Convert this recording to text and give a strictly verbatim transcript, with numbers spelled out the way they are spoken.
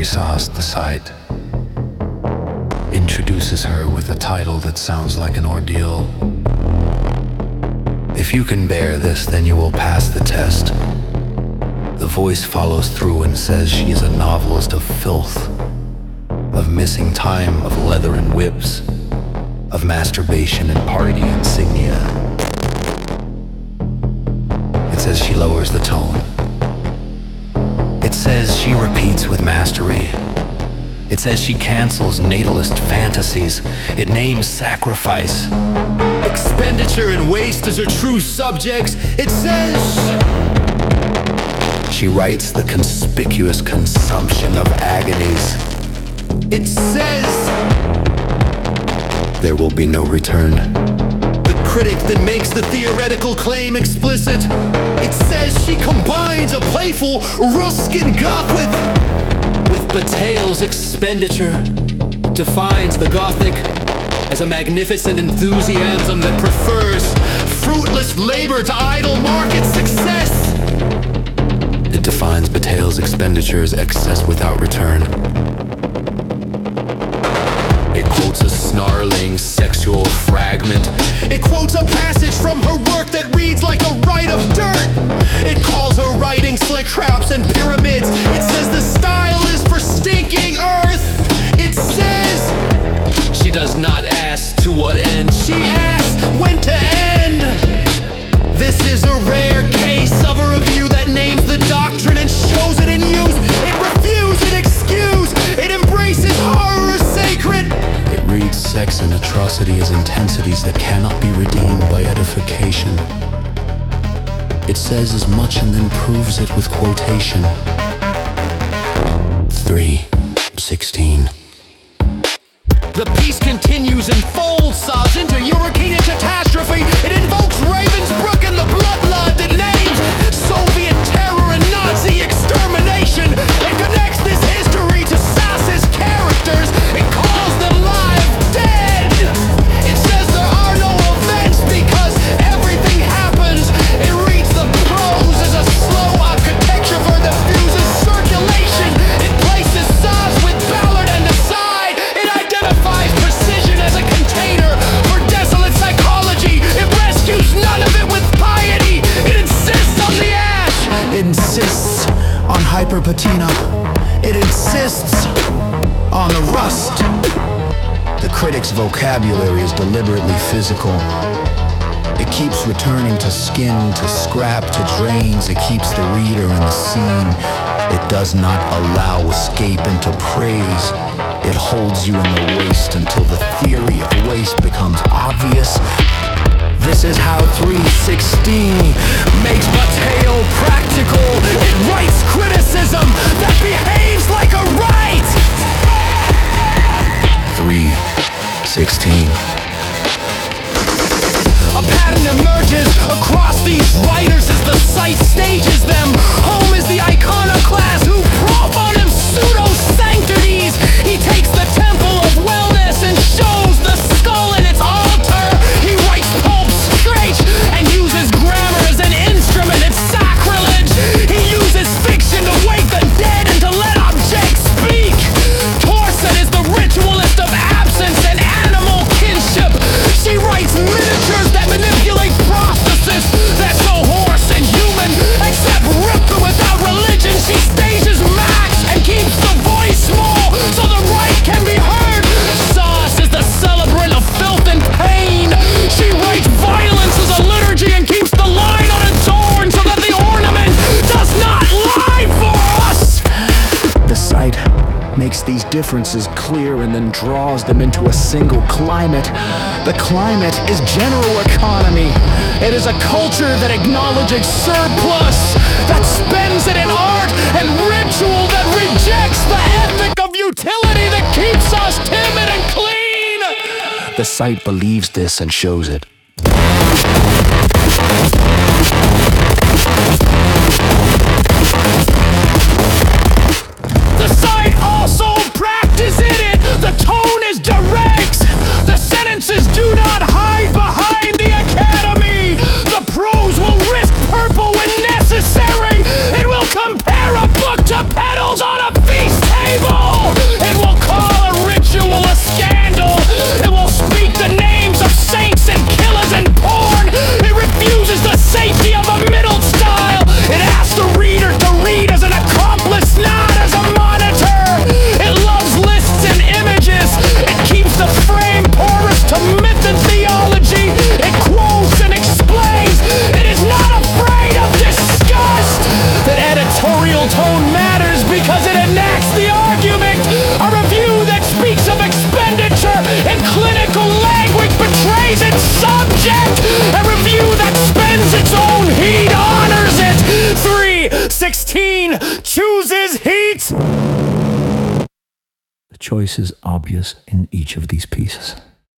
sauce, the site introduces her with a title that sounds like an ordeal. If you can bear this, then you will pass the test. The voice follows through and says she is a novelist of filth, of missing time, of leather and whips, of masturbation and party insignia. It says she lowers the tone. It says she repeats with mastery. It says she cancels natalist fantasies. It names sacrifice. Expenditure and waste as her true subjects. It says she writes the conspicuous consumption of agonies. It says there will be no return. The critic that makes the theoretical claim explicit. It says she combines a playful Ruskin goth with with Bataille's expenditure. Defines the Gothic as a magnificent enthusiasm that prefers fruitless labor to idle market success. It defines Bataille's expenditure as excess without return. It quotes a snarling sexual fragment. It quotes a passage from her work that reads like a rite of dirt. It calls her writing slick traps and pyramids. It says the style is for stinking earth. It says she does not ask to what end. She asks when to end. This is a rare case of a review that names the doctrine and shows it in use. It refuses excuse. It embraces horror sacred. It reads sex and atrocity as intensities that cannot be redeemed by edification. It says as much and then proves it with quotation. three sixteen. The piece continues and folds sobs into hurricane and catastrophe. It invokes Ravensbrück and the bloodline that names Soviet terror and Nazi extermination. It connects this history to Sass's characters. It calls them live dead. It says there are no events because everything happens. It reads the prose as a slow architecture for the fuses circulation. It places sobs with Ballard and aside. It identifies precision as a container for desolate psychology. It rescues none of it with piety. It insists on the ash. It insists on hyperpatina. It insists on the rust. The critic's vocabulary is deliberately physical. It keeps returning to skin, to scrap, to drains. It keeps the reader in the scene. It does not allow escape into praise. It holds you in the waste until the theory of waste becomes obvious. This is how three sixteen makes Bataille practical. It writes criticism that behaves like a right. three sixteen. A pattern emerges across these writers as the site stages them. Home is the iconoclast who prop on him pseudo-sanctities. He takes the temple of wellness and shows the skull in its altar. He writes pulp straight and uses grammar as an instrument. It's sacrilege. He uses fiction to wake the dead and to let objects speak. Torset is the ritualist of absence and animal kinship. She writes miniatures that manipulate prosthesis. That's so horse and human, except Ripka without religion. She stages Max and keeps the voice small so the right can be heard. Sauce is the celebrant of filth and pain. She writes violence as a liturgy and keeps the line unadorned so that the ornament does not lie for us. The site makes these differences clear and then draws them into a single climate. The climate is general economy. It is a culture that acknowledges surplus, that spends it in art and ritual, that rejects the ethic of utility that keeps us timid and clean. The site believes this and shows it. The site also practices it. The tone is direct. The sentences do not hide behind the academy. The prose will risk purple when necessary. It will compare a book to petals on a feast table. chooses heat. The choice is obvious in each of these pieces.